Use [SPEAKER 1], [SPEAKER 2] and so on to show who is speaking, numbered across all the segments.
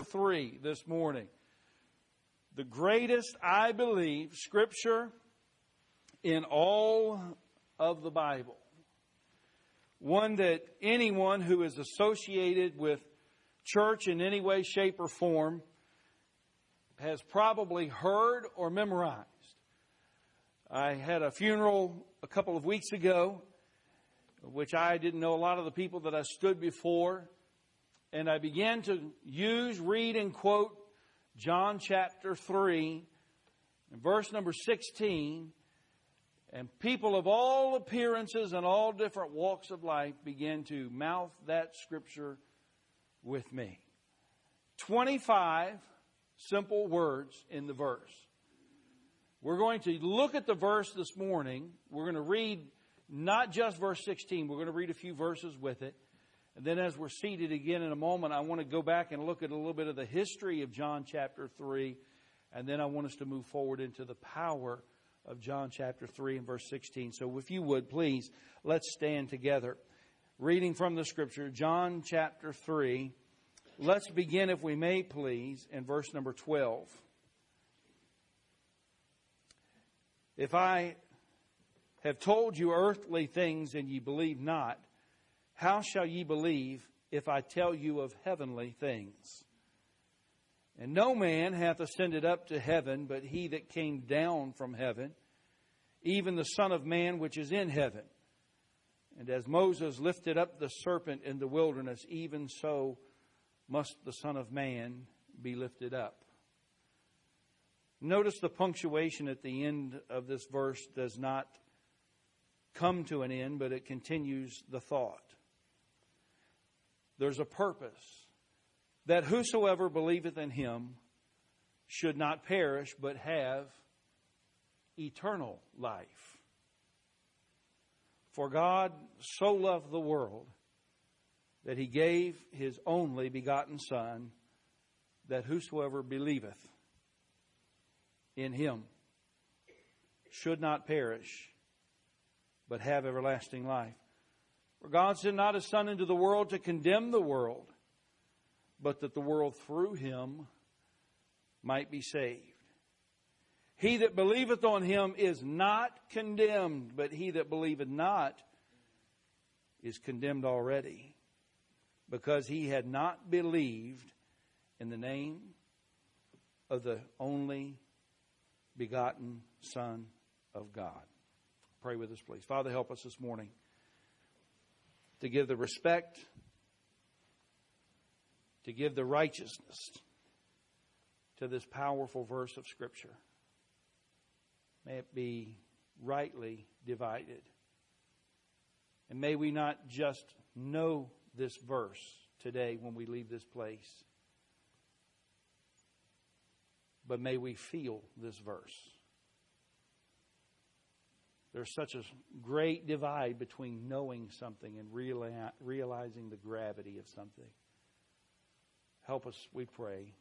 [SPEAKER 1] 3 this morning. The greatest, I believe, scripture in all of the Bible. One that anyone who is associated with church in any way, shape, or form has probably heard or memorized. I had a funeral a couple of weeks ago, which I didn't know a lot of the people that I stood before. And I began to read, and quote John chapter 3, verse number 16. And people of all appearances and all different walks of life began to mouth that scripture with me. 25 simple words in the verse. We're going to look at the verse this morning. We're going to read not just verse 16. We're going to read a few verses with it. And then as we're seated again in a moment, I want to go back and look at a little bit of the history of John chapter 3. And then I want us to move forward into the power of John chapter 3 and verse 16. So if you would, please, let's stand together. Reading from the scripture, John chapter 3. Let's begin, if we may, please, in verse number 12. If I have told you earthly things and ye believe not, how shall ye believe if I tell you of heavenly things? And no man hath ascended up to heaven, but he that came down from heaven, even the Son of Man which is in heaven. And as Moses lifted up the serpent in the wilderness, even so must the Son of Man be lifted up. Notice the punctuation at the end of this verse does not come to an end, but it continues the thought. There's a purpose, that whosoever believeth in him should not perish, but have eternal life. For God so loved the world that he gave his only begotten Son, that whosoever believeth in him should not perish, but have everlasting life. For God sent not his Son into the world to condemn the world, but that the world through him might be saved. He that believeth on him is not condemned, but he that believeth not is condemned already, because he had not believed in the name of the only begotten Son of God. Pray with us, please. Father, help us this morning to give the respect, to give the righteousness to this powerful verse of Scripture. May it be rightly divided. And may we not just know this verse today when we leave this place, but may we feel this verse. There's such a great divide between knowing something and realizing the gravity of something. Help us, we pray.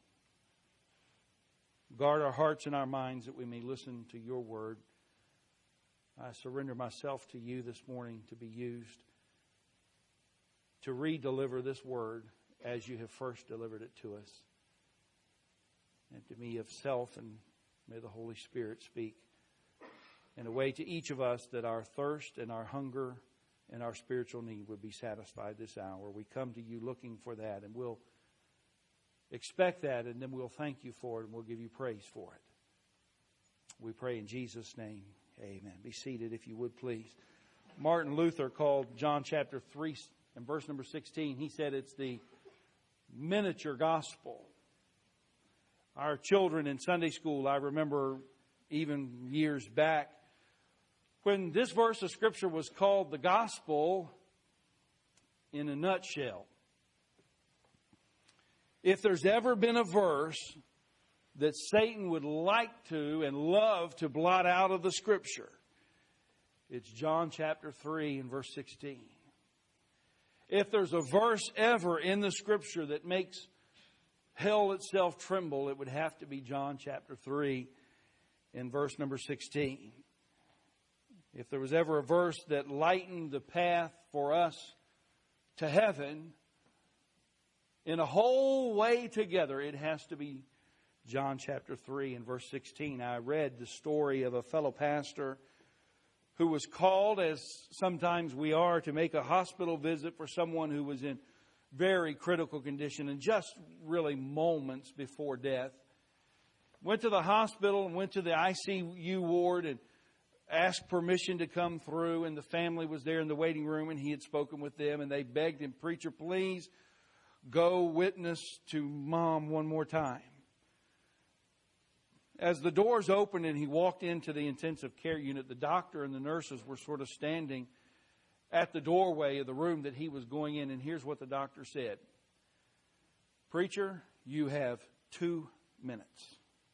[SPEAKER 1] Guard our hearts and our minds that we may listen to your word. I surrender myself to you this morning to be used to redeliver this word as you have first delivered it to us. And to me of self, and may the Holy Spirit speak in a way to each of us that our thirst and our hunger and our spiritual need would be satisfied this hour. We come to you looking for that, and we'll expect that, and then we'll thank you for it, and we'll give you praise for it. We pray in Jesus' name. Amen. Be seated if you would, please. Martin Luther called John chapter 3 and verse number 16, he said it's the miniature gospel. Our children in Sunday school, I remember even years back, when this verse of Scripture was called the gospel in a nutshell. If there's ever been a verse that Satan would like to and love to blot out of the Scripture, it's John chapter 3 and verse 16. If there's a verse ever in the Scripture that makes hell itself tremble, it would have to be John chapter 3 and verse number 16. If there was ever a verse that lightened the path for us to heaven in a whole way together, it has to be John chapter 3 and verse 16. I read the story of a fellow pastor who was called, as sometimes we are, to make a hospital visit for someone who was in very critical condition and just really moments before death. Went to the hospital and went to the ICU ward and asked permission to come through. And the family was there in the waiting room, and he had spoken with them. And they begged him, "Preacher, please go witness to Mom one more time." As the doors opened and he walked into the intensive care unit, the doctor and the nurses were sort of standing at the doorway of the room that he was going in. And here's what the doctor said: "Preacher, you have 2 minutes.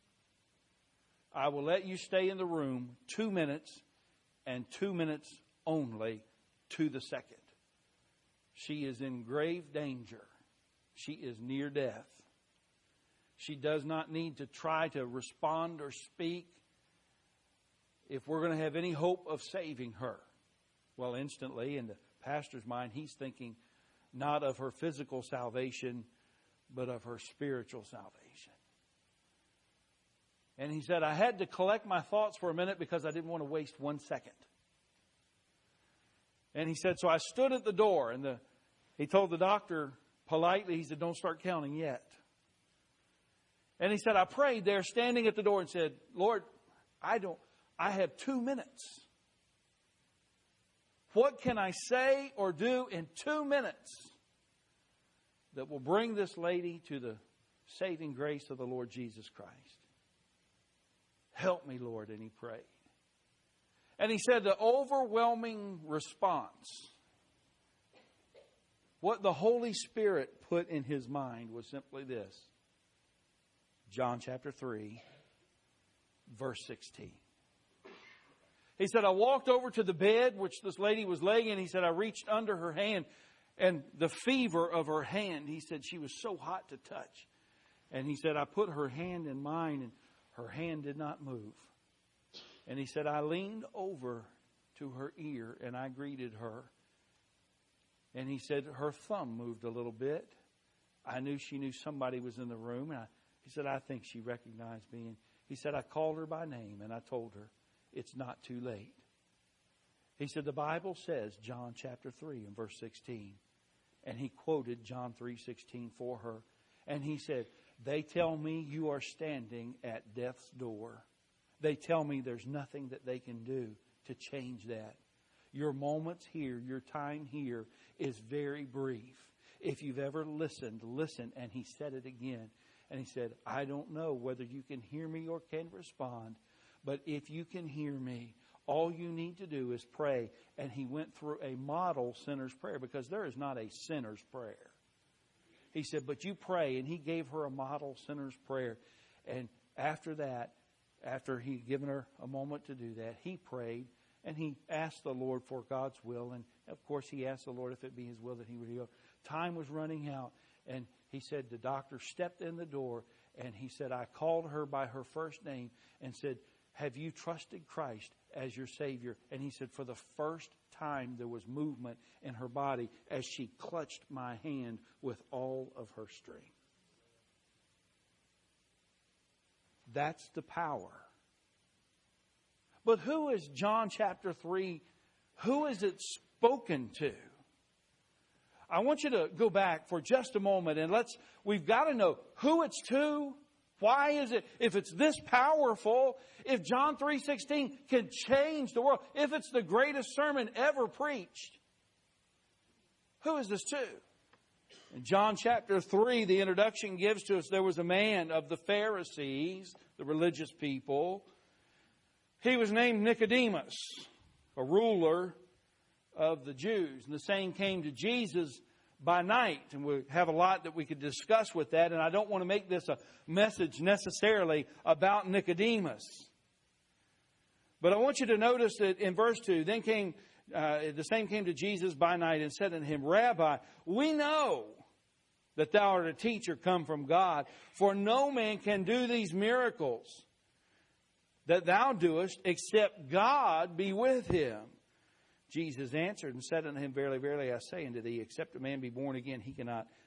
[SPEAKER 1] I will let you stay in the room 2 minutes, and 2 minutes only to the second. She is in grave danger. She is near death. She does not need to try to respond or speak if we're going to have any hope of saving her." Well, instantly, in the pastor's mind, he's thinking not of her physical salvation, but of her spiritual salvation. And he said, "I had to collect my thoughts for a minute because I didn't want to waste 1 second." And he said, "So I stood at the door," and he told the doctor politely, he said, "Don't start counting yet." And he said, "I prayed there standing at the door and said, Lord, I have 2 minutes. What can I say or do in 2 minutes that will bring this lady to the saving grace of the Lord Jesus Christ? Help me, Lord." And he prayed. And he said the overwhelming response, what the Holy Spirit put in his mind, was simply this. John chapter 3, verse 16. He said, "I walked over to the bed which this lady was laying in." He said, "I reached under her hand, and the fever of her hand," he said, "she was so hot to touch." And he said, "I put her hand in mine, and her hand did not move." And he said, "I leaned over to her ear, and I greeted her. And he said, her thumb moved a little bit. I knew she knew somebody was in the room. And he said, I think she recognized me." And he said, "I called her by name and I told her, it's not too late." He said, the Bible says, John chapter 3 and verse 16. And he quoted John 3:16 for her. And he said, "They tell me you are standing at death's door. They tell me there's nothing that they can do to change that. Your moments here, your time here is very brief. If you've ever listened, listen." And he said it again. And he said, "I don't know whether you can hear me or can respond, but if you can hear me, all you need to do is pray." And he went through a model sinner's prayer, because there is not a sinner's prayer. He said, "But you pray." And he gave her a model sinner's prayer. And after that, after he'd given her a moment to do that, he prayed and he asked the Lord for God's will. And of course, he asked the Lord if it be his will that he would heal. Time was running out. And he said the doctor stepped in the door and he said, "I called her by her first name and said, 'Have you trusted Christ as your Savior?' And he said, for the first time there was movement in her body as she clutched my hand with all of her strength." That's the power. But who is John chapter 3? Who is it spoken to? I want you to go back for just a moment and we've got to know who it's to. Why is it, if it's this powerful, if John 3:16 can change the world, if it's the greatest sermon ever preached, who is this to? In John chapter 3, the introduction gives to us, there was a man of the Pharisees, the religious people. He was named Nicodemus, a ruler of the Jews. And the same came to Jesus by night. And we have a lot that we could discuss with that. And I don't want to make this a message necessarily about Nicodemus. But I want you to notice that in verse 2, the same came to Jesus by night and said unto him, "Rabbi, we know that thou art a teacher come from God, for no man can do these miracles that thou doest, except God be with him." Jesus answered and said unto him, "Verily, verily, I say unto thee, except a man be born again, he cannot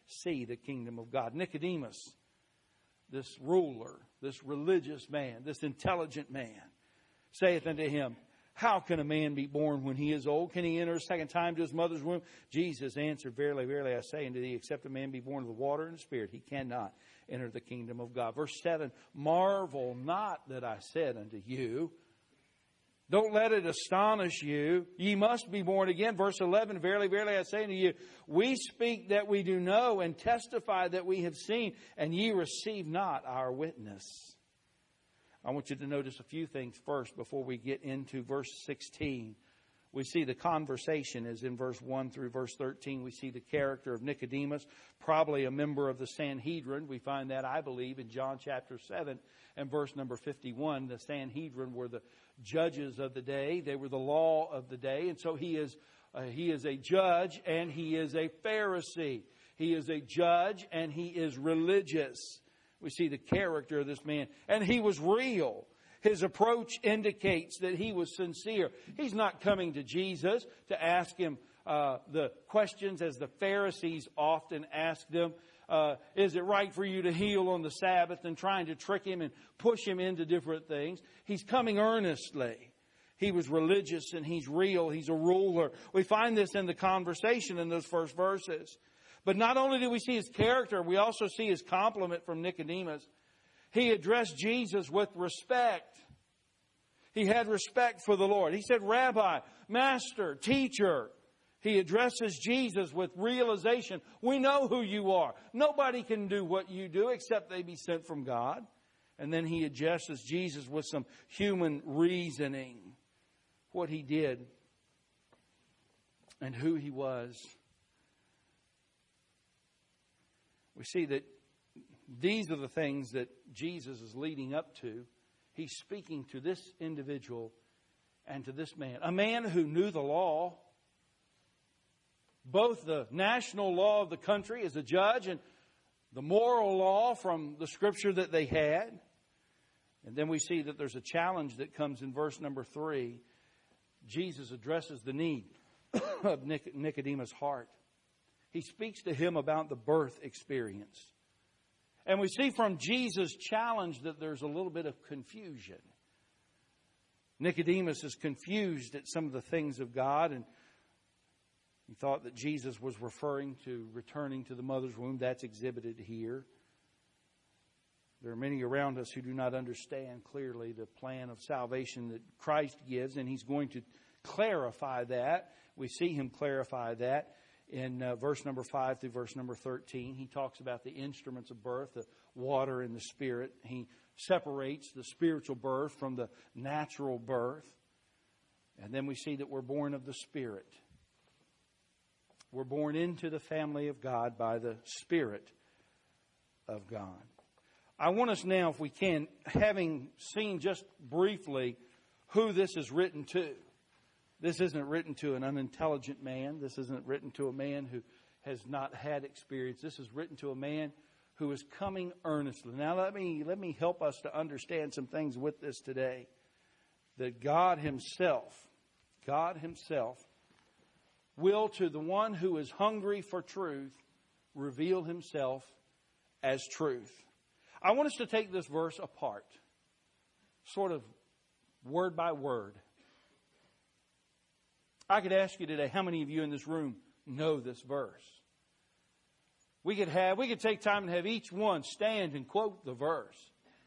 [SPEAKER 1] see the kingdom of God. Nicodemus, this ruler, this religious man, this intelligent man, saith unto him, how can a man be born when he is old? Can he enter a second time to his mother's womb? Jesus answered, verily, verily, I say unto thee, except a man be born of the water and the Spirit, he cannot enter the kingdom of God. Verse 7, marvel not that I said unto you. Don't let it astonish you. Ye must be born again. Verse 11, verily, verily, I say unto you, we speak that we do know and testify that we have seen, and ye receive not our witness. I want you to notice a few things first before we get into verse 16. We see the conversation is in verse 1 through verse 13. We see the character of Nicodemus, probably a member of the Sanhedrin. We find that, I believe, in John chapter 7 and verse number 51. The Sanhedrin were the judges of the day. They were the law of the day. And so he is a judge and he is a Pharisee. He is a judge and he is religious. We see the character of this man. And he was real. His approach indicates that he was sincere. He's not coming to Jesus to ask him the questions as the Pharisees often ask them. Is it right for you to heal on the Sabbath, and trying to trick him and push him into different things. He's coming earnestly. He was religious and he's real. He's a ruler. We find this in the conversation in those first verses. But not only do we see his character, we also see his compliment from Nicodemus. He addressed Jesus with respect. He had respect for the Lord. He said, Rabbi, Master, Teacher. He addresses Jesus with realization. We know who you are. Nobody can do what you do except they be sent from God. And then he addresses Jesus with some human reasoning. What he did and who he was. We see that these are the things that Jesus is leading up to. He's speaking to this individual and to this man. A man who knew the law, both the national law of the country as a judge and the moral law from the scripture that they had. And then we see that there's a challenge that comes in verse number 3. Jesus addresses the need of Nicodemus' heart. He speaks to him about the birth experience. And we see from Jesus' challenge that there's a little bit of confusion. Nicodemus is confused at some of the things of God, and he thought that Jesus was referring to returning to the mother's womb. That's exhibited here. There are many around us who do not understand clearly the plan of salvation that Christ gives, and he's going to clarify that. We see him clarify that. In verse number 5 through verse number 13, he talks about the instruments of birth, the water and the Spirit. He separates the spiritual birth from the natural birth. And then we see that we're born of the Spirit. We're born into the family of God by the Spirit of God. I want us now, if we can, having seen just briefly who this is written to. This isn't written to an unintelligent man. This isn't written to a man who has not had experience. This is written to a man who is coming earnestly. Now let me help us to understand some things with this today. That God Himself will, to the one who is hungry for truth, reveal Himself as truth. I want us to take this verse apart, sort of word by word. I could ask you today, how many of you in this room know this verse? We could take time and have each one stand and quote the verse.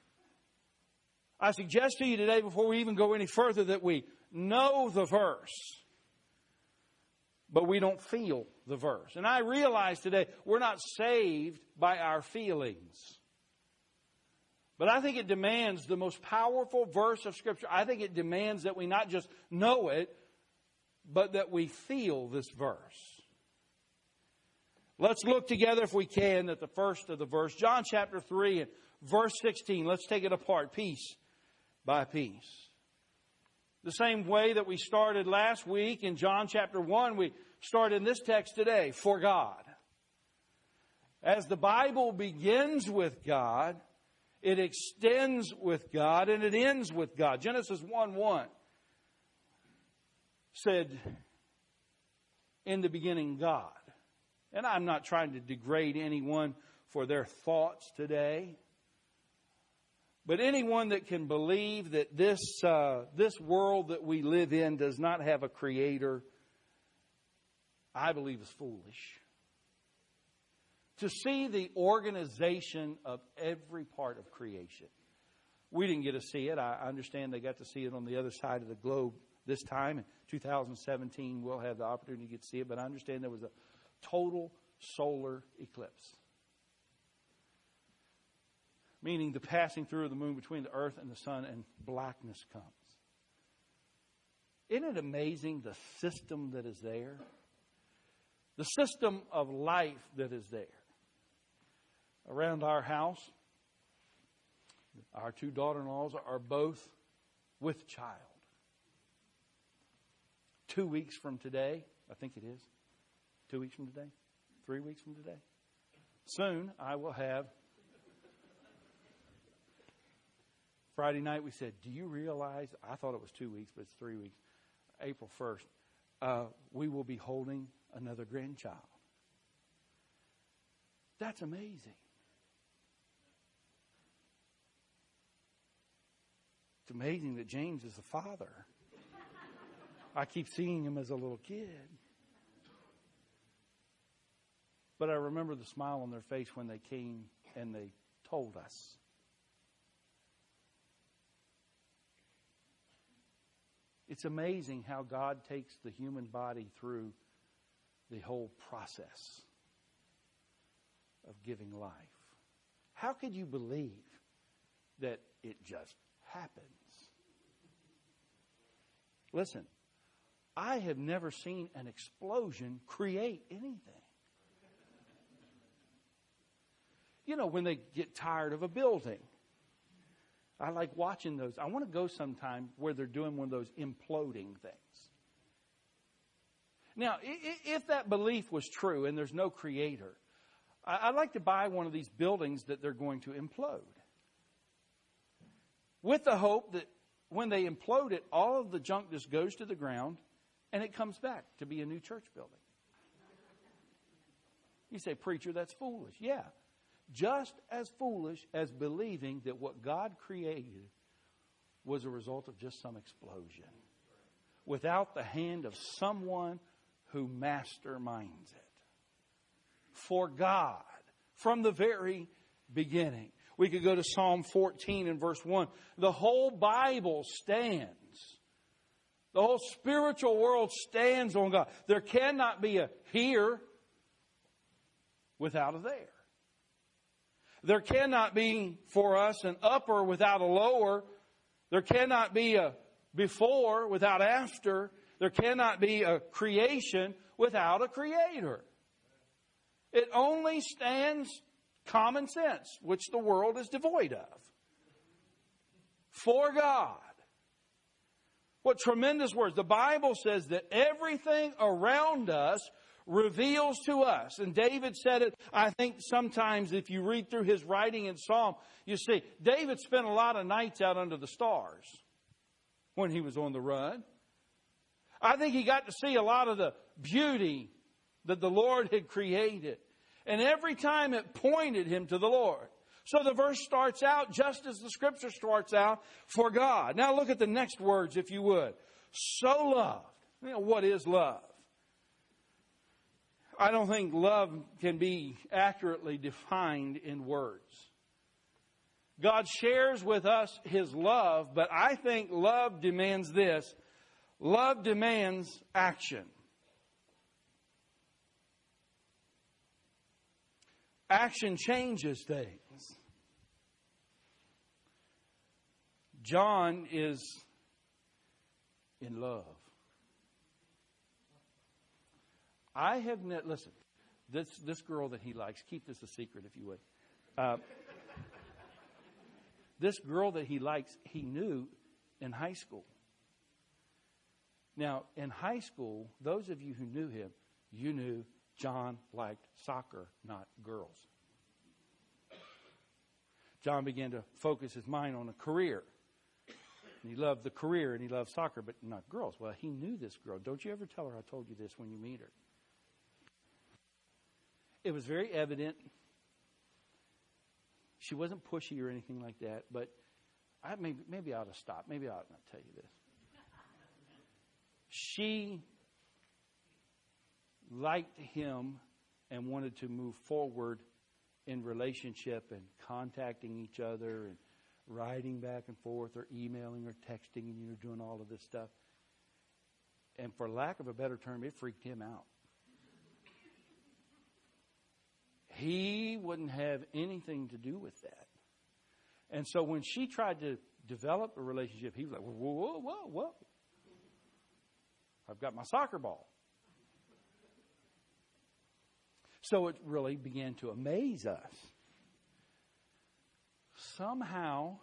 [SPEAKER 1] I suggest to you today, before we even go any further, that we know the verse, but we don't feel the verse. And I realize today we're not saved by our feelings. But I think it demands the most powerful verse of Scripture. I think it demands that we not just know it, but that we feel this verse. Let's look together, if we can, at the first of the verse. John chapter 3 and verse 16. Let's take it apart, piece by piece. The same way that we started last week in John chapter 1, we start in this text today, for God. As the Bible begins with God, it extends with God, and it ends with God. Genesis 1:1 said, in the beginning, God. And I'm not trying to degrade anyone for their thoughts today. But anyone that can believe that this world that we live in does not have a creator, I believe is foolish. To see the organization of every part of creation. We didn't get to see it. I understand they got to see it on the other side of the globe this time. In 2017, we'll have the opportunity to get to see it. But I understand there was a total solar eclipse. Meaning the passing through of the moon between the earth and the sun, and blackness comes. Isn't it amazing the system that is there? The system of life that is there. Around our house, our two daughter-in-laws are both with child. 2 weeks from today, I think it is. 2 weeks from today? 3 weeks from today? Soon I will have. Friday night we said, do you realize, I thought it was 2 weeks, but it's 3 weeks. April 1st, we will be holding another grandchild. That's amazing. It's amazing that James is the father. I keep seeing him as a little kid. But I remember the smile on their face when they came and they told us. It's amazing how God takes the human body through the whole process of giving life. How could you believe that it just happens? Listen, I have never seen an explosion create anything. You know, when they get tired of a building, I like watching those. I want to go sometime where they're doing one of those imploding things. Now, if that belief was true and there's no creator, I'd like to buy one of these buildings that they're going to implode. With the hope that when they implode it, all of the junk just goes to the ground and it comes back to be a new church building. You say, preacher, that's foolish. Yeah. Just as foolish as believing that what God created was a result of just some explosion. Without the hand of someone who masterminds it. For God, from the very beginning. We could go to Psalm 14 and verse 1. The whole Bible stands. The whole spiritual world stands on God. There cannot be a here without a there. There cannot be for us an upper without a lower. There cannot be a before without after. There cannot be a creation without a creator. It only stands common sense, which the world is devoid of. For God. What tremendous words. The Bible says that everything around us reveals to us. And David said it, I think sometimes if you read through his writing in Psalm, you see, David spent a lot of nights out under the stars when he was on the run. I think he got to see a lot of the beauty that the Lord had created. And every time it pointed him to the Lord. So the verse starts out just as the scripture starts out, for God. Now look at the next words, if you would. So loved. You know, what is love? I don't think love can be accurately defined in words. God shares with us His love, but I think love demands this. Love demands action. Action changes things. John is in love. I have listen, this girl that he likes, keep this a secret if you would. This girl that he likes, he knew in high school. Now, in high school, those of you who knew him, you knew John liked soccer, not girls. John began to focus his mind on a career. And he loved the career and he loved soccer, but not girls. Well, he knew this girl. Don't you ever tell her I told you this when you meet her. It was very evident. She wasn't pushy or anything like that, but maybe I ought to stop. Maybe I ought not tell you this. She liked him and wanted to move forward in relationship and contacting each other and writing back and forth or emailing or texting and doing all of this stuff. And for lack of a better term, it freaked him out. He wouldn't have anything to do with that. And so when she tried to develop a relationship, he was like, whoa. I've got my soccer ball. So it really began to amaze us. Somehow,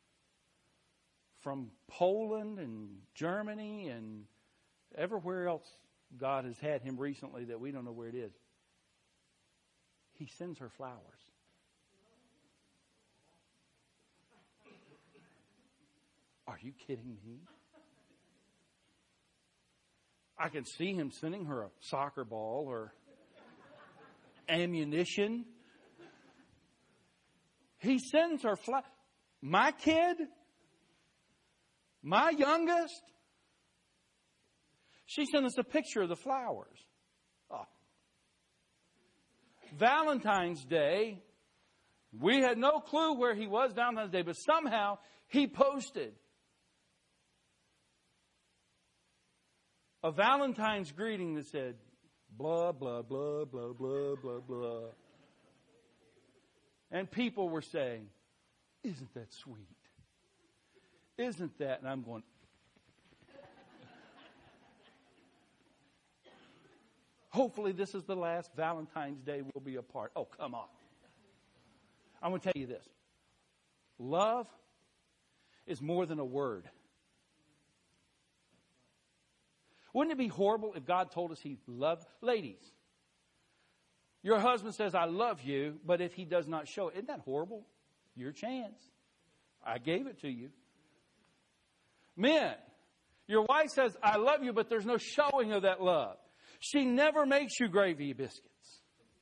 [SPEAKER 1] from Poland and Germany and everywhere else God has had him recently that we don't know where it is, he sends her flowers. Are you kidding me? I can see him sending her a soccer ball or ammunition. He sends her flowers. My kid, my youngest, she sent us a picture of the flowers. Oh. Valentine's Day, we had no clue where he was Valentine's Day, but somehow he posted a Valentine's greeting that said, blah, blah, blah, blah, blah, blah, blah. And people were saying, isn't that sweet? Isn't that? And I'm going, hopefully this is the last Valentine's Day we'll be apart. Oh, come on. I'm going to tell you this. Love is more than a word. Wouldn't it be horrible if God told us He loved? Ladies, your husband says, I love you, but if he does not show it, isn't that horrible? Your chance. I gave it to you. Men, your wife says, I love you, but there's no showing of that love. She never makes you gravy biscuits.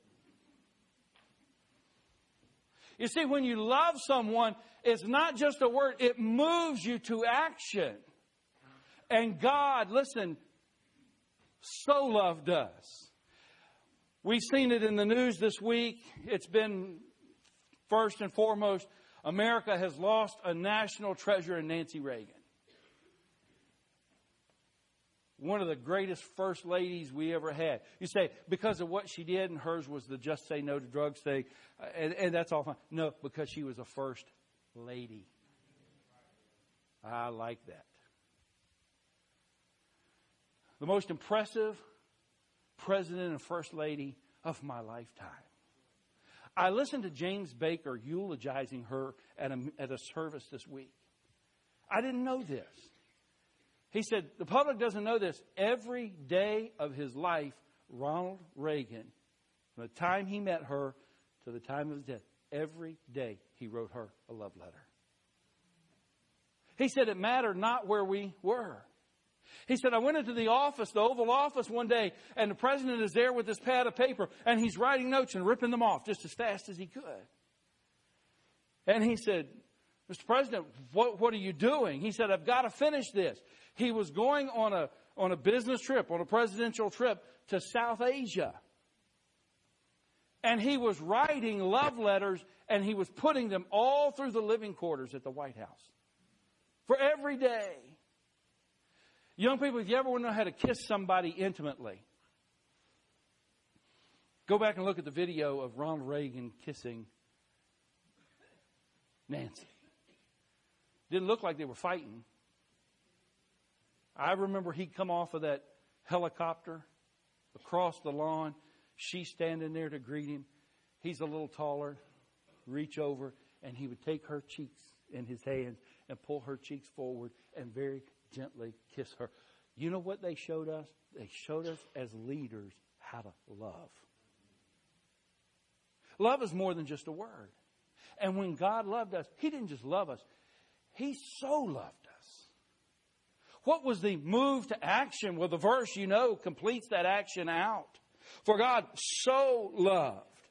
[SPEAKER 1] You see, when you love someone, it's not just a word. It moves you to action. And God, listen, so loved us. We've seen it in the news this week. It's been, first and foremost, America has lost a national treasure in Nancy Reagan. One of the greatest first ladies we ever had. You say, because of what she did, and hers was the just say no to drugs thing, and that's all fine. No, because she was a first lady. I like that. The most impressive president and first lady of my lifetime. I listened to James Baker eulogizing her at a service this week. I didn't know this. He said, the public doesn't know this. Every day of his life, Ronald Reagan, from the time he met her to the time of his death, every day he wrote her a love letter. He said it mattered not where we were. He said, I went into the office, the Oval Office one day, and the president is there with this pad of paper, and he's writing notes and ripping them off just as fast as he could. And he said, Mr. President, what are you doing? He said, I've got to finish this. He was going on a business trip, on a presidential trip to South Asia. And he was writing love letters, and he was putting them all through the living quarters at the White House. For every day. Young people, if you ever want to know how to kiss somebody intimately, go back and look at the video of Ronald Reagan kissing Nancy. Didn't look like they were fighting. I remember he'd come off of that helicopter across the lawn. She's standing there to greet him. He's a little taller, reach over, and he would take her cheeks in his hands and pull her cheeks forward and very gently kiss her. You know what they showed us? They showed us as leaders how to love. Love is more than just a word. And when God loved us, He didn't just love us. He so loved us. What was the move to action? Well, the verse, completes that action out. For God so loved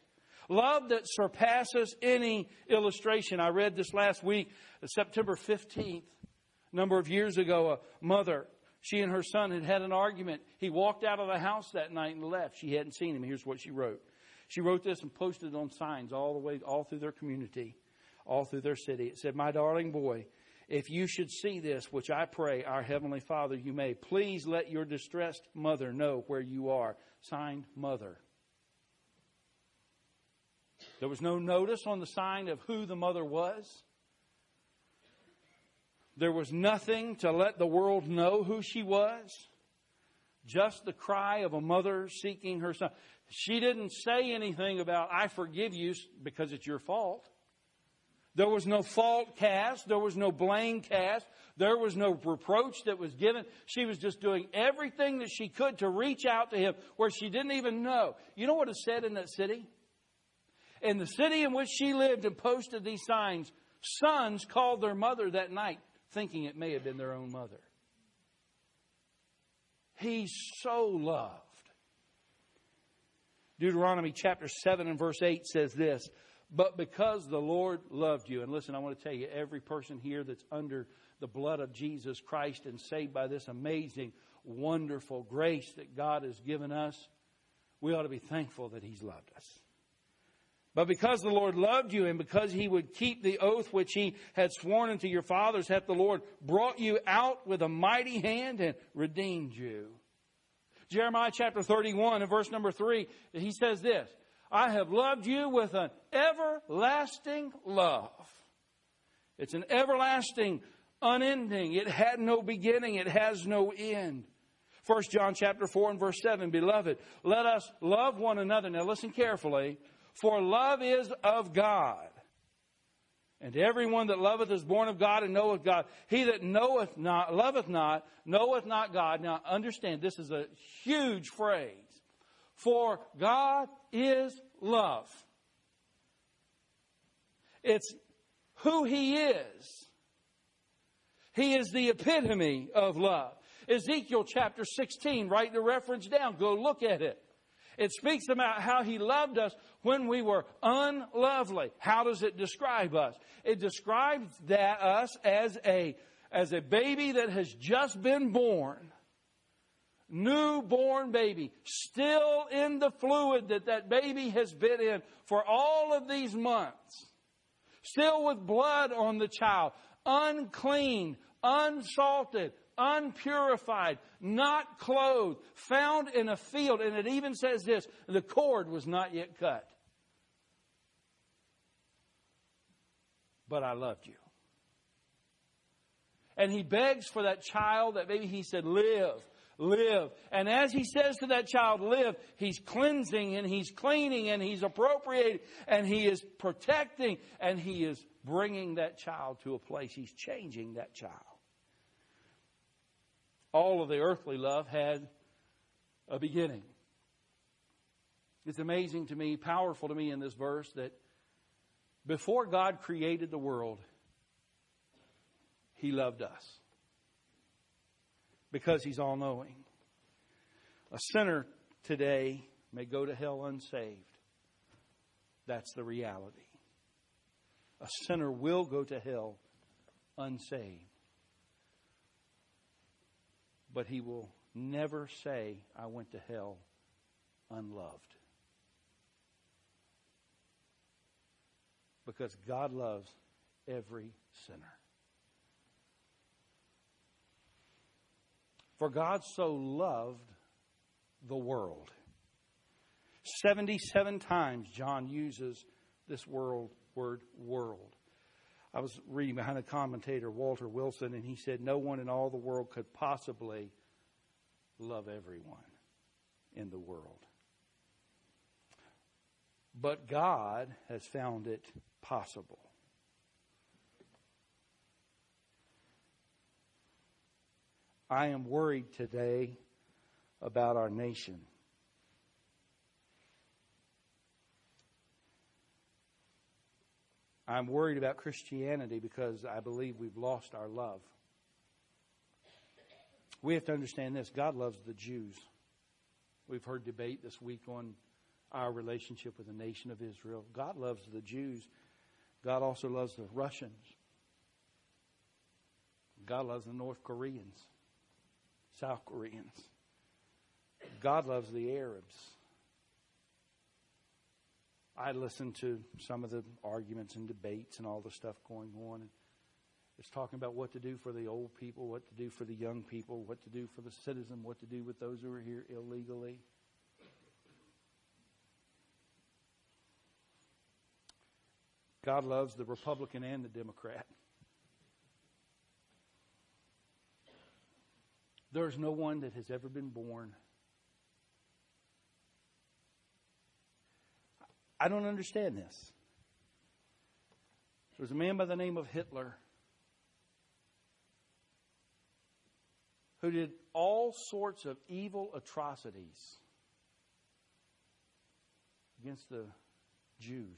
[SPEAKER 1] Love that surpasses any illustration. I read this last week, September 15th, a number of years ago, a mother, she and her son had had an argument. He walked out of the house that night and left. She hadn't seen him. Here's what she wrote. She wrote this and posted it on signs all through their community, all through their city. It said, "My darling boy, if you should see this, which I pray, our Heavenly Father, you may, please let your distressed mother know where you are." Signed, Mother. There was no notice on the sign of who the mother was. There was nothing to let the world know who she was. Just the cry of a mother seeking her son. She didn't say anything about, "I forgive you because it's your fault." There was no fault cast. There was no blame cast. There was no reproach that was given. She was just doing everything that she could to reach out to him where she didn't even know. You know what is said in that city? In the city in which she lived and posted these signs, sons called their mother that night, thinking it may have been their own mother. He's so loved. Deuteronomy chapter 7 and verse 8 says this, "But because the Lord loved you," and listen, I want to tell you, every person here that's under the blood of Jesus Christ and saved by this amazing, wonderful grace that God has given us, we ought to be thankful that He's loved us. "But because the Lord loved you and because He would keep the oath which He had sworn unto your fathers, hath the Lord brought you out with a mighty hand and redeemed you." Jeremiah chapter 31 and verse number 3, He says this, "I have loved you with an everlasting love." It's an everlasting, unending. It had no beginning. It has no end. 1 John chapter 4 and verse 7, "Beloved, let us love one another." Now listen carefully. "For love is of God. And everyone that loveth is born of God and knoweth God. He that loveth not, knoweth not God." Now understand, this is a huge phrase. For God is love. It's who He is. He is the epitome of love. Ezekiel chapter 16, write the reference down. Go look at it. It speaks about how He loved us when we were unlovely. How does it describe us? It describes us as a baby that has just been born. Newborn baby. Still in the fluid that baby has been in for all of these months. Still with blood on the child. Unclean, unsalted, unpurified, not clothed, found in a field. And it even says this, the cord was not yet cut. But I loved you. And He begs for that child, that baby. He said, live, live. And as He says to that child, live, He's cleansing and He's cleaning and He's appropriating and He is protecting and He is bringing that child to a place. He's changing that child. All of the earthly love had a beginning. It's amazing to me, powerful to me in this verse, that before God created the world, He loved us. Because He's all-knowing. A sinner today may go to hell unsaved. That's the reality. A sinner will go to hell unsaved. But he will never say, I went to hell unloved. Because God loves every sinner. For God so loved the world. 77 times John uses this word world. I was reading behind a commentator, Walter Wilson, and he said no one in all the world could possibly love everyone in the world. But God has found it possible. I am worried today about our nation. I'm worried about Christianity because I believe we've lost our love. We have to understand this. God loves the Jews. We've heard debate this week on our relationship with the nation of Israel. God loves the Jews. God also loves the Russians. God loves the North Koreans, South Koreans. God loves the Arabs. I listened to some of the arguments and debates and all the stuff going on. And it's talking about what to do for the old people, what to do for the young people, what to do for the citizen, what to do with those who are here illegally. God loves the Republican and the Democrat. There's no one that has ever been born. I don't understand this. There was a man by the name of Hitler who did all sorts of evil atrocities against the Jews.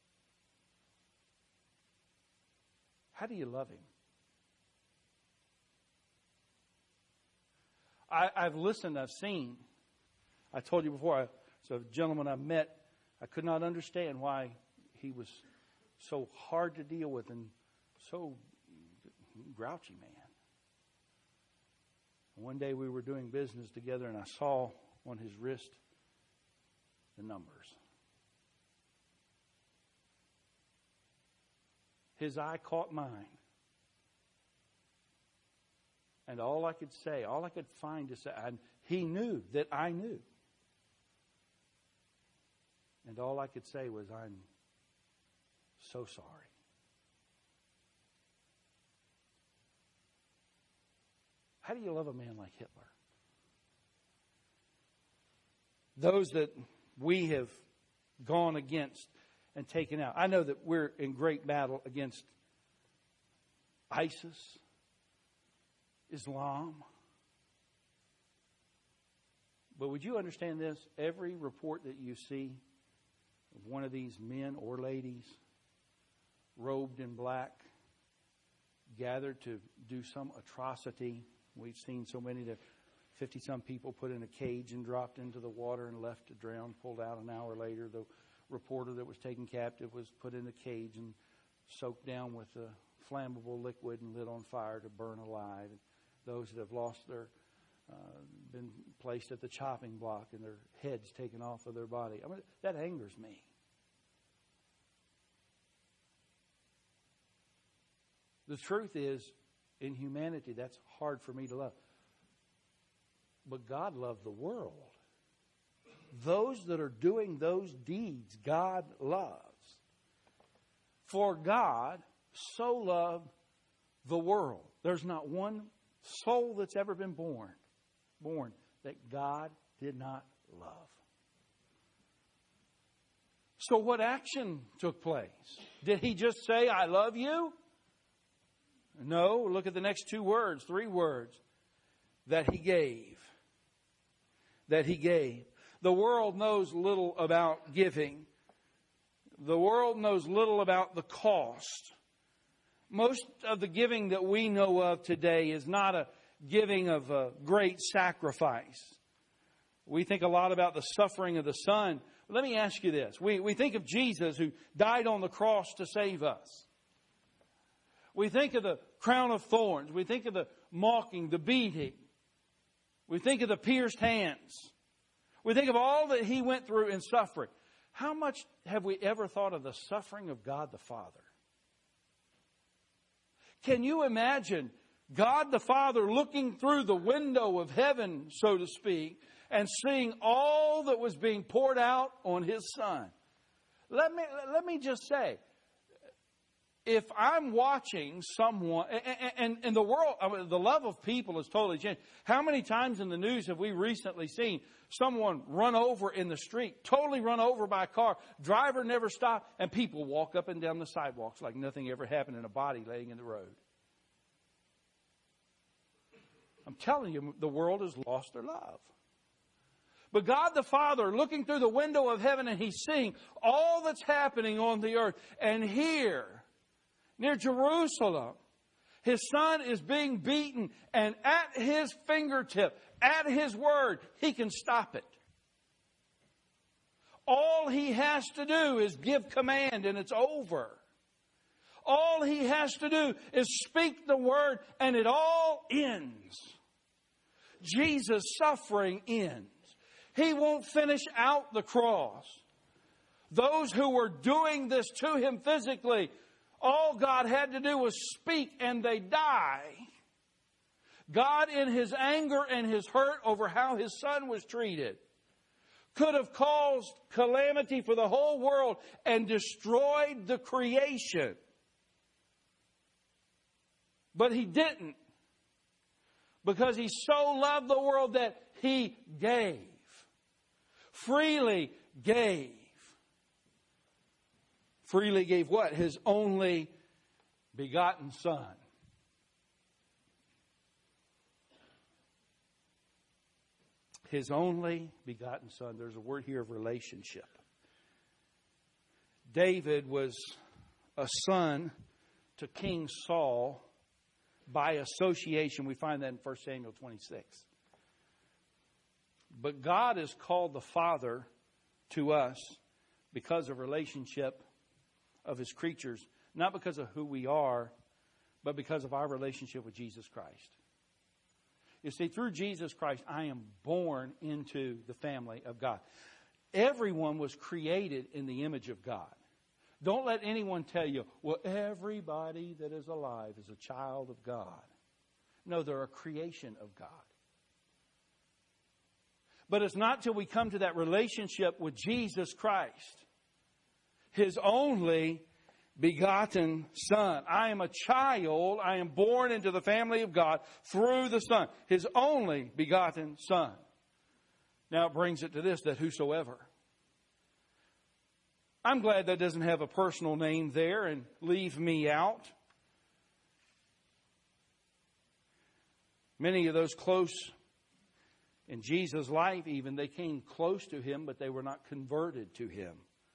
[SPEAKER 1] How do you love him? I've listened, I've seen. I told you before, so a gentleman I met, I could not understand why he was so hard to deal with and so grouchy man. One day we were doing business together and I saw on his wrist the numbers. His eye caught mine. And all I could say, all I could find to say, he knew that I knew. And all I could say was, I'm so sorry. How do you love a man like Hitler? Those that we have gone against and taken out. I know that we're in great battle against ISIS, Islam. But would you understand this? Every report that you see of one of these men or ladies robed in black gathered to do some atrocity. We've seen so many that 50-some people put in a cage and dropped into the water and left to drown, pulled out an hour later. The reporter that was taken captive was put in a cage and soaked down with a flammable liquid and lit on fire to burn alive. And those that have lost their, been placed at the chopping block and their heads taken off of their body. I mean, that angers me. The truth is, in humanity, that's hard for me to love. But God loved the world. Those that are doing those deeds, God loves. For God so loved the world. There's not one soul that's ever been born that God did not love. So what action took place? Did he just say, I love you? No, look at the next 2 words, 3 words. That he gave. That he gave. The world knows little about giving. The world knows little about the cost. Most of the giving that we know of today is not a giving of a great sacrifice. We think a lot about the suffering of the Son. Let me ask you this. We think of Jesus who died on the cross to save us. We think of the crown of thorns. We think of the mocking, the beating. We think of the pierced hands. We think of all that he went through in suffering. How much have we ever thought of the suffering of God the Father? Can you imagine God the Father looking through the window of heaven, so to speak, and seeing all that was being poured out on his Son? Let me just say, if I'm watching someone, and the world, I mean, the love of people has totally changed. How many times in the news have we recently seen someone run over in the street, totally run over by a car, driver never stopped, and people walk up and down the sidewalks like nothing ever happened, and a body laying in the road? I'm telling you, the world has lost their love. But God the Father looking through the window of heaven, and he's seeing all that's happening on the earth. And here, near Jerusalem, his Son is being beaten, and at his fingertip, at his word, he can stop it. All He has to do is give command and it's over. All He has to do is speak the word and it all ends. Jesus' suffering ends. He won't finish out the cross. Those who were doing this to Him physically, all God had to do was speak and they die. God, in His anger and His hurt over how His Son was treated, could have caused calamity for the whole world and destroyed the creation. But He didn't. Because He so loved the world that He gave. Freely gave. Freely gave what? His only begotten Son. His only begotten Son. There's a word here of relationship. David was a son to King Saul by association. We find that in 1 Samuel 26. But God is called the Father to us because of relationship of His creatures. Not because of who we are, but because of our relationship with Jesus Christ. You see, through Jesus Christ, I am born into the family of God. Everyone was created in the image of God. Don't let anyone tell you, well, everybody that is alive is a child of God. No, they're a creation of God. But it's not till we come to that relationship with Jesus Christ, His only begotten Son. I am a child. I am born into the family of God through the Son. His only begotten Son. Now it brings it to this, that whosoever. I'm glad that doesn't have a personal name there and leave me out. Many of those close in Jesus' life even, they came close to Him, but they were not converted to Him.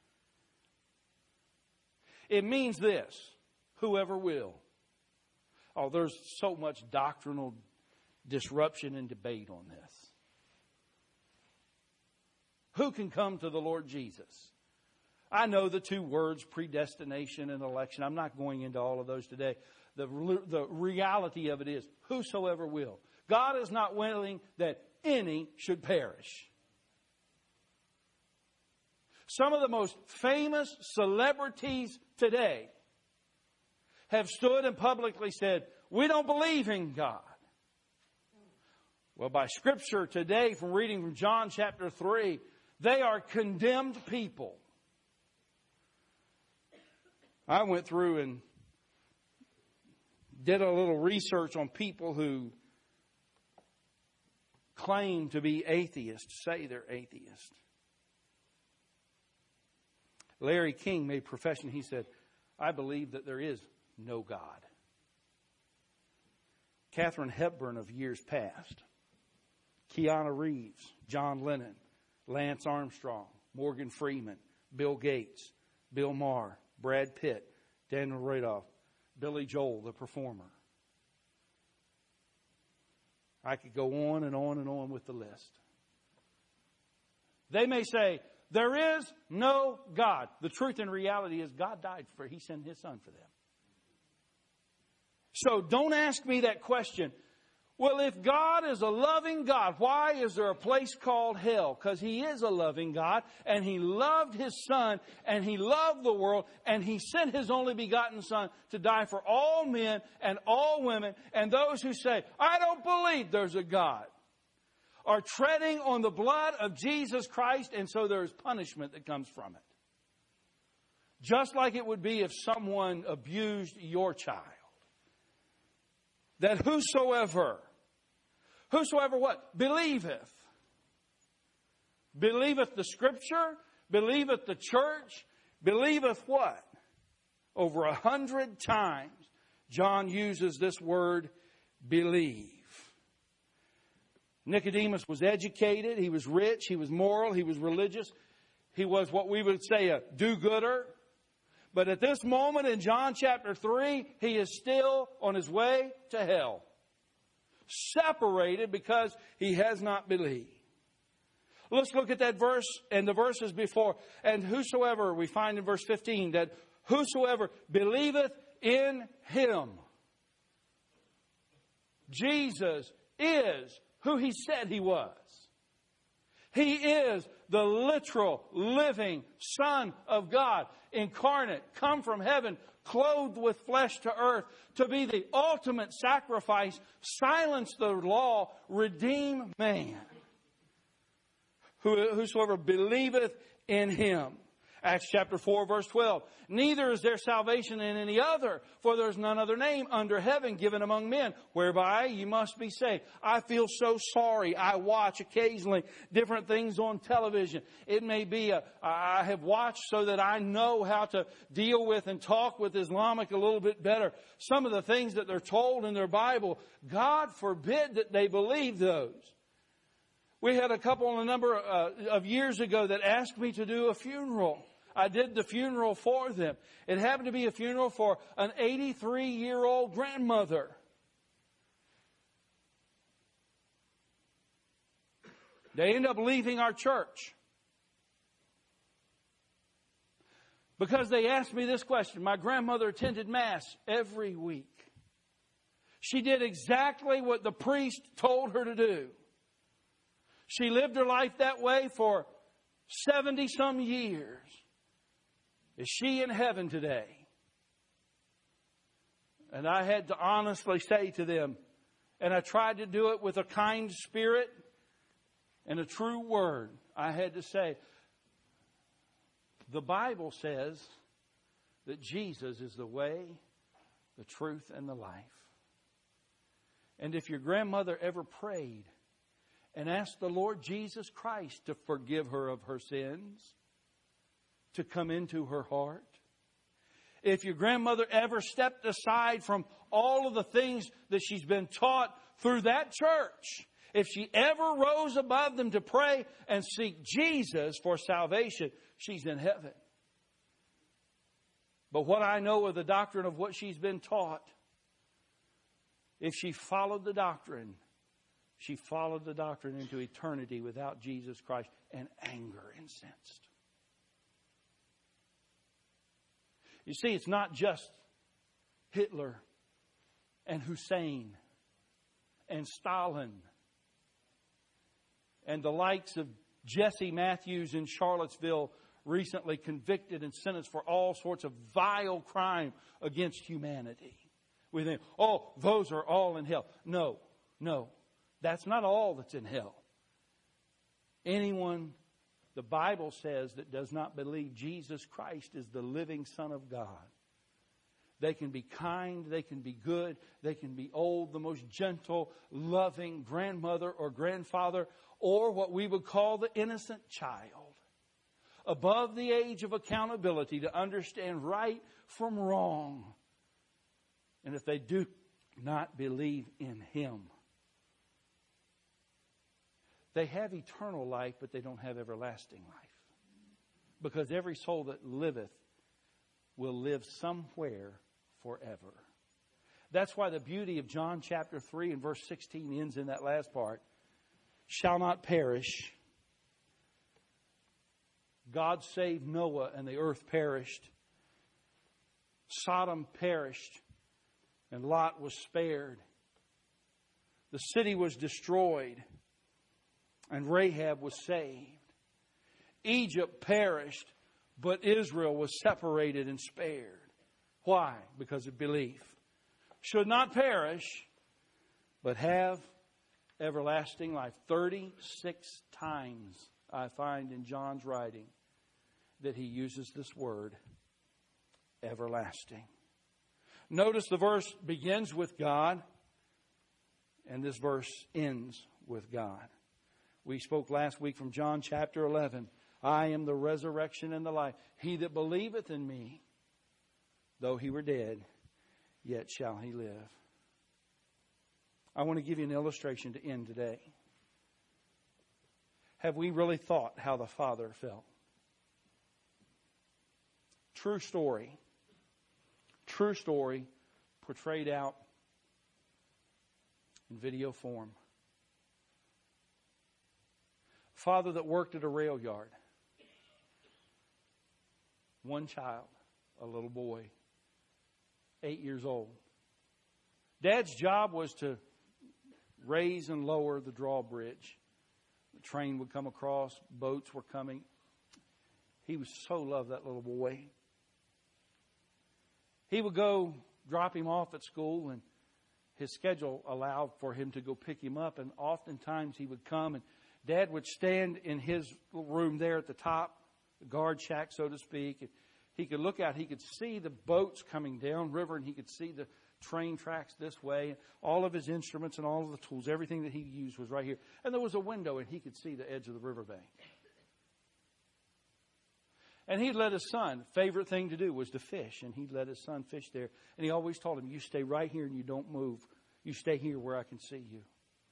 [SPEAKER 1] It means this, whoever will. Oh, there's so much doctrinal disruption and debate on this. Who can come to the Lord Jesus? I know the two words, predestination and election. I'm not going into all of those today. The reality of it is, whosoever will. God is not willing that any should perish. Some of the most famous celebrities today have stood and publicly said, we don't believe in God. Well, by Scripture today, from reading from John chapter 3, they are condemned people. I went through and did a little research on people who claim to be atheists, say they're atheists. Larry King made profession. He said, I believe that there is no God. Katharine Hepburn of years past. Keanu Reeves, John Lennon, Lance Armstrong, Morgan Freeman, Bill Gates, Bill Maher, Brad Pitt, Daniel Radcliffe, Billy Joel, the performer. I could go on and on and on with the list. They may say, there is no God. The truth and reality is God died for, He sent His Son for them. So don't ask me that question. Well, if God is a loving God, why is there a place called hell? Because He is a loving God, and He loved His Son, and He loved the world, and He sent His only begotten Son to die for all men and all women, and those who say, I don't believe there's a God, are treading on the blood of Jesus Christ, and so there is punishment that comes from it. Just like it would be if someone abused your child. That whosoever what? Believeth. Believeth the Scripture, believeth the church, believeth what? Over 100 times, John uses this word, believe. Nicodemus was educated, he was rich, he was moral, he was religious. He was what we would say a do-gooder. But at this moment in John chapter 3, he is still on his way to hell. Separated because he has not believed. Let's look at that verse and the verses before. And whosoever, we find in verse 15, that whosoever believeth in Him. Jesus is who He said He was. He is the literal, living Son of God, incarnate, come from heaven, clothed with flesh to earth, to be the ultimate sacrifice, silence the law, redeem man. Whosoever believeth in Him. Acts chapter 4, verse 12. Neither is there salvation in any other, for there is none other name under heaven given among men, whereby you must be saved. I feel so sorry. I watch occasionally different things on television. It may be I have watched so that I know how to deal with and talk with Islamic a little bit better. Some of the things that they're told in their Bible, God forbid that they believe those. We had a couple a number of years ago that asked me to do a funeral. I did the funeral for them. It happened to be a funeral for an 83-year-old grandmother. They ended up leaving our church because they asked me this question. My grandmother attended Mass every week. She did exactly what the priest told her to do. She lived her life that way for 70-some years. Is she in heaven today? And I had to honestly say to them, and I tried to do it with a kind spirit and a true word. I had to say, the Bible says that Jesus is the way, the truth, and the life. And if your grandmother ever prayed and asked the Lord Jesus Christ to forgive her of her sins, to come into her heart, if your grandmother ever stepped aside from all of the things that she's been taught through that church, if she ever rose above them to pray and seek Jesus for salvation, she's in heaven. But what I know of the doctrine of what she's been taught, if she followed the doctrine, she followed the doctrine into eternity without Jesus Christ, and anger incensed. You see, it's not just Hitler and Hussein and Stalin and the likes of Jesse Matthews in Charlottesville, recently convicted and sentenced for all sorts of vile crime against humanity. We think, oh, those are all in hell. No. That's not all that's in hell. Anyone, the Bible says, that does not believe Jesus Christ is the living Son of God. They can be kind, they can be good, they can be old, the most gentle, loving grandmother or grandfather, or what we would call the innocent child. Above the age of accountability to understand right from wrong. And if they do not believe in Him, they have eternal life, but they don't have everlasting life. Because every soul that liveth will live somewhere forever. That's why the beauty of John chapter 3 and verse 16 ends in that last part. Shall not perish. God saved Noah and the earth perished. Sodom perished and Lot was spared. The city was destroyed and Rahab was saved. Egypt perished, but Israel was separated and spared. Why? Because of belief. Should not perish, but have everlasting life. 36 times I find in John's writing that he uses this word, everlasting. Notice the verse begins with God, and this verse ends with God. We spoke last week from John chapter 11. I am the resurrection and the life. He that believeth in me, though he were dead, yet shall he live. I want to give you an illustration to end today. Have we really thought how the Father felt? True story. True story portrayed out in video form. father that worked at a rail yard. One child, a little boy, 8 years old. Dad's job was to raise and lower the drawbridge. The train would come across, boats were coming. He was so loved that little boy. He would go drop him off at school, and his schedule allowed for him to go pick him up. And oftentimes he would come, and Dad would stand in his room there at the top, the guard shack, so to speak. And he could look out. He could see the boats coming down river, and he could see the train tracks this way. All of his instruments and all of the tools, everything that he used was right here. And there was a window, and he could see the edge of the riverbank. And he'd let his son, favorite thing to do was to fish. And he'd let his son fish there. And he always told him, you stay right here and you don't move. You stay here where I can see you.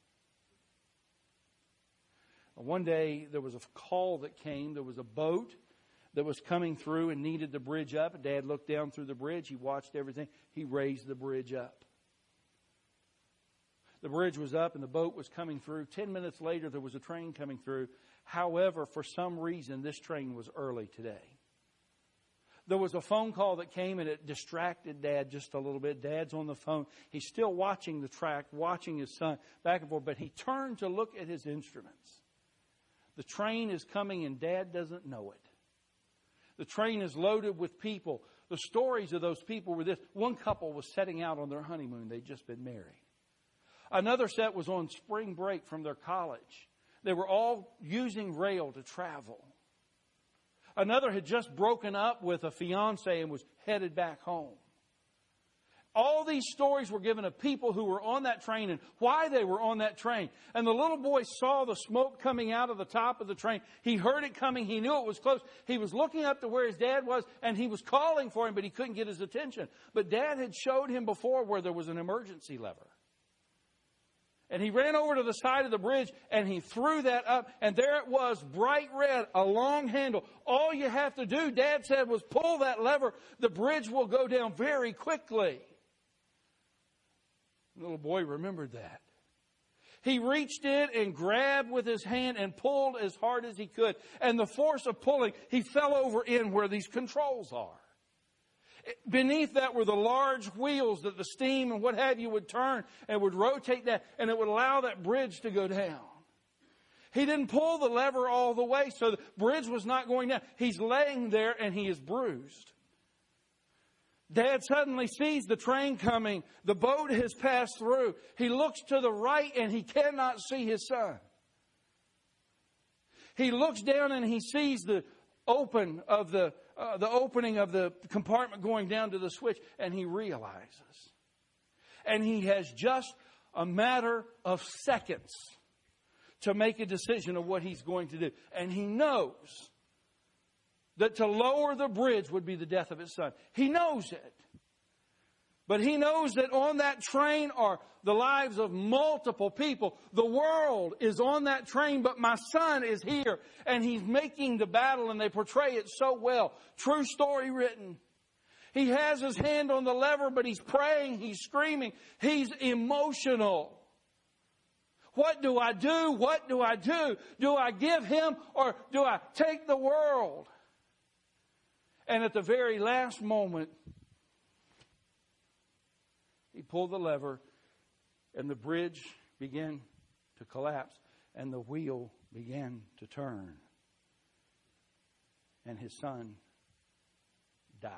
[SPEAKER 1] One day there was a call that came. There was a boat that was coming through and needed the bridge up. Dad looked down through the bridge. He watched everything. He raised the bridge up. The bridge was up and the boat was coming through. 10 minutes later, there was a train coming through. However, for some reason, this train was early today. There was a phone call that came and it distracted Dad just a little bit. Dad's on the phone. He's still watching the track, watching his son back and forth. But he turned to look at his instruments. The train is coming and Dad doesn't know it. The train is loaded with people. The stories of those people were this. One couple was setting out on their honeymoon. They'd just been married. Another set was on spring break from their college. They were all using rail to travel. Another had just broken up with a fiance and was headed back home. All these stories were given of people who were on that train and why they were on that train. And the little boy saw the smoke coming out of the top of the train. He heard it coming. He knew it was close. He was looking up to where his dad was and he was calling for him, but he couldn't get his attention. But Dad had showed him before where there was an emergency lever. And he ran over to the side of the bridge and he threw that up. And there it was, bright red, a long handle. All you have to do, Dad said, was pull that lever. The bridge will go down very quickly. The little boy remembered that. He reached in and grabbed with his hand and pulled as hard as he could. And the force of pulling, he fell over in where these controls are. Beneath that were the large wheels that the steam and what have you would turn and would rotate that, and it would allow that bridge to go down. He didn't pull the lever all the way, so the bridge was not going down. He's laying there and he is bruised. Dad suddenly sees the train coming. The boat has passed through. He looks to the right and he cannot see his son. He looks down and he sees the opening of the compartment going down to the switch, and he realizes. And he has just a matter of seconds to make a decision of what he's going to do. And he knows that to lower the bridge would be the death of his son. He knows it. But he knows that on that train are the lives of multiple people. The world is on that train, but my son is here. And he's making the battle, and they portray it so well. True story written. He has his hand on the lever, but he's praying, he's screaming, he's emotional. What do I do? What do I do? Do I give him or do I take the world? And at the very last moment, he pulled the lever and the bridge began to collapse and the wheel began to turn. And his son died.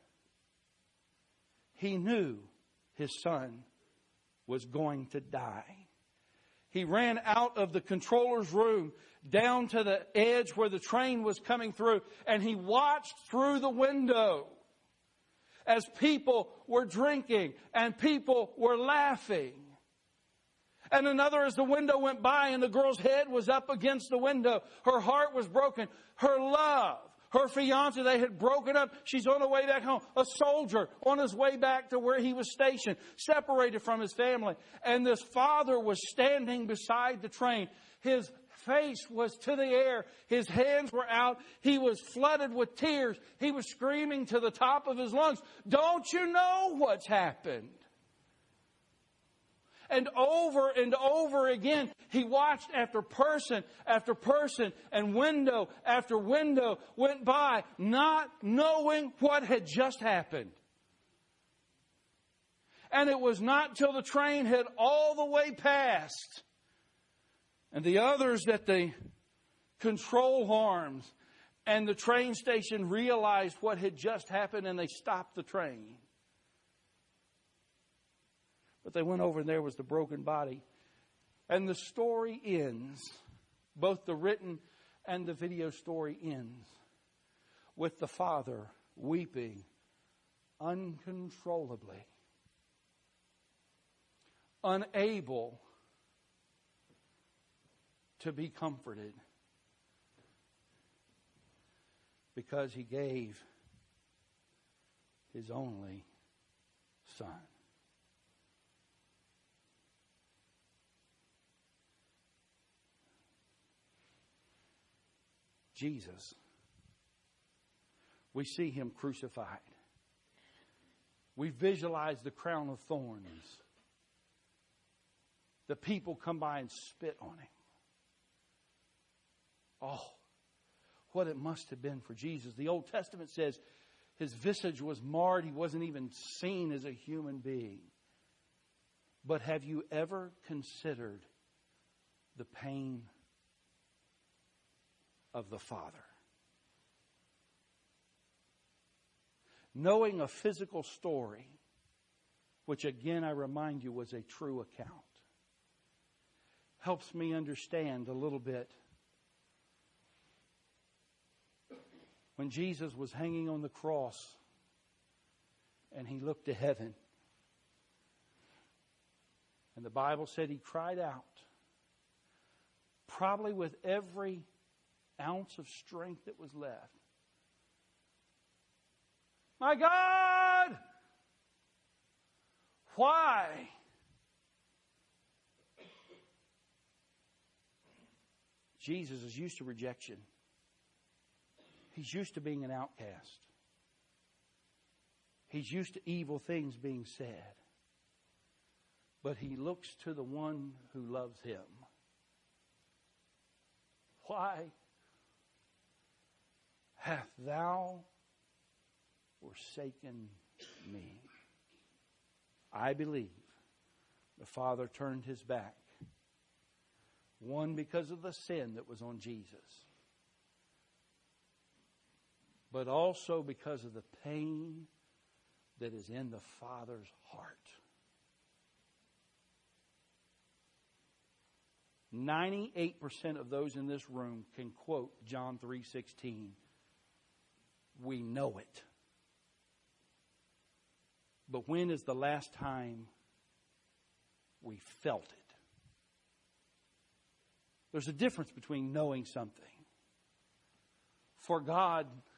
[SPEAKER 1] He knew his son was going to die. He ran out of the controller's room down to the edge where the train was coming through, and he watched through the window as people were drinking and people were laughing. And another as the window went by and the girl's head was up against the window. Her heart was broken. Her love, her fiancé, they had broken up. She's on her way back home. A soldier on his way back to where he was stationed, separated from his family. And this father was standing beside the train. His face was to the air. His hands were out. He was flooded with tears. He was screaming to the top of his lungs, "Don't you know what's happened?" And over again, he watched after person, and window after window went by, not knowing what had just happened. And it was not till the train had all the way passed, and the others at the control arms and the train station realized what had just happened, and they stopped the train. But they went over and there was the broken body. And the story ends, both the written and the video story ends, with the father weeping uncontrollably, unable to be comforted, because he gave his only son. Jesus. We see him crucified. We visualize the crown of thorns. The people come by and spit on him. Oh, what it must have been for Jesus. The Old Testament says his visage was marred. He wasn't even seen as a human being. But have you ever considered the pain of the Father? Knowing a physical story, which again I remind you was a true account, helps me understand a little bit. When Jesus was hanging on the cross and he looked to heaven, and the Bible said he cried out, probably with every ounce of strength that was left, "My God, why?" Jesus is used to rejection. He's used to being an outcast. He's used to evil things being said. But he looks to the one who loves him. "Why hath thou forsaken me?" I believe the Father turned his back. One, because of the sin that was on Jesus, but also because of the pain that is in the Father's heart. 98% of those in this room can quote John 3:16. We know it. But when is the last time we felt it? There's a difference between knowing something. For God